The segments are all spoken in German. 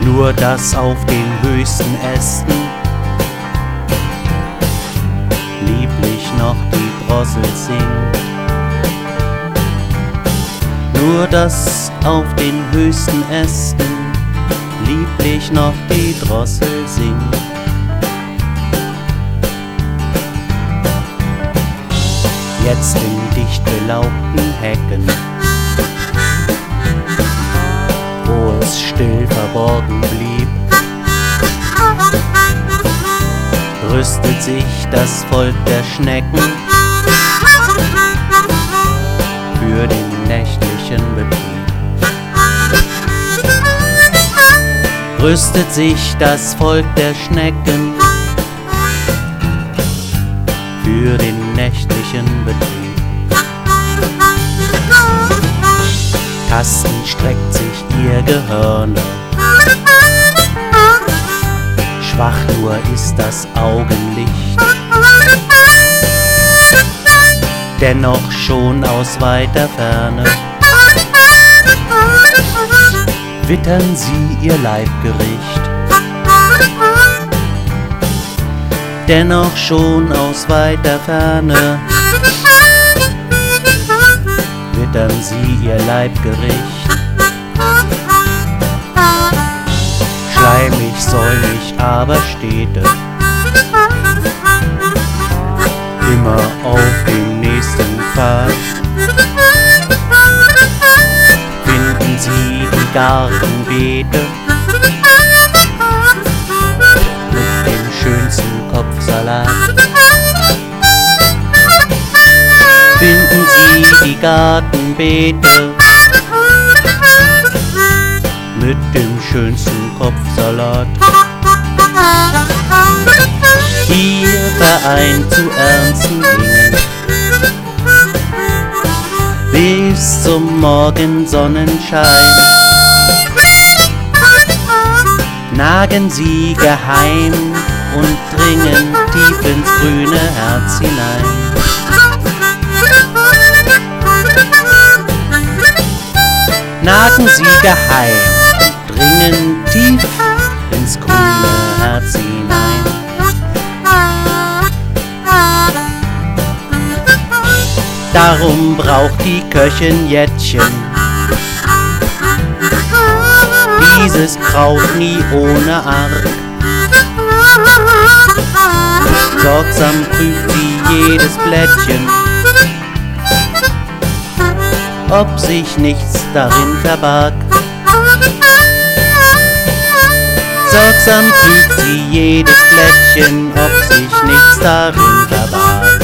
nur dass auf den höchsten Ästen lieblich noch die Drossel singt. Nur dass auf den höchsten Ästen lieblich noch die Drossel singt. Jetzt in dicht belaubten Hecken, wo es still verborgen blieb, rüstet sich das Volk der Schnecken für den nächtlichen Betrieb. Rüstet sich das Volk der Schnecken für den nächtlichen Betrieb. Tastend streckt sich ihr Gehirn, schwach nur ist das Augenlicht, dennoch schon aus weiter Ferne wittern sie ihr Leibgericht. Dennoch schon aus weiter Ferne wittern sie ihr Leibgericht. Schleimig, säumig, aber stete, immer auf dem nächsten Pfad finden sie die Gartenbeete mit dem schönsten Kopfsalat. Finden sie die Gartenbeete mit dem schönsten Kopfsalat. Hier vereint zu ernsten Dingen bis zum Morgensonnenschein nagen sie geheim und dringen tief ins grüne Herz hinein. Nagen sie geheim und dringen tief ins grüne Herz hinein. Darum braucht die Köchin Jettchen dieses Kraut nie ohne Arg. Sorgsam prüft sie jedes Blättchen, ob sich nichts darin verbarg. Sorgsam prüft sie jedes Blättchen, ob sich nichts darin verbarg.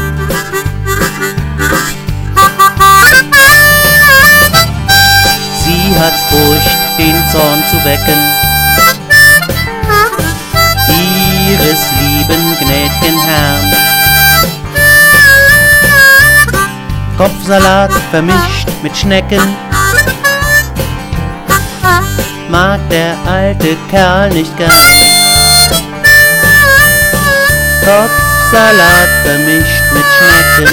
Sie hat Furcht, den Zorn zu wecken ihres lieben gnäd'gen Herrn. Kopfsalat vermischt mit Schnecken mag der alte Kerl nicht gern. Kopfsalat vermischt mit Schnecken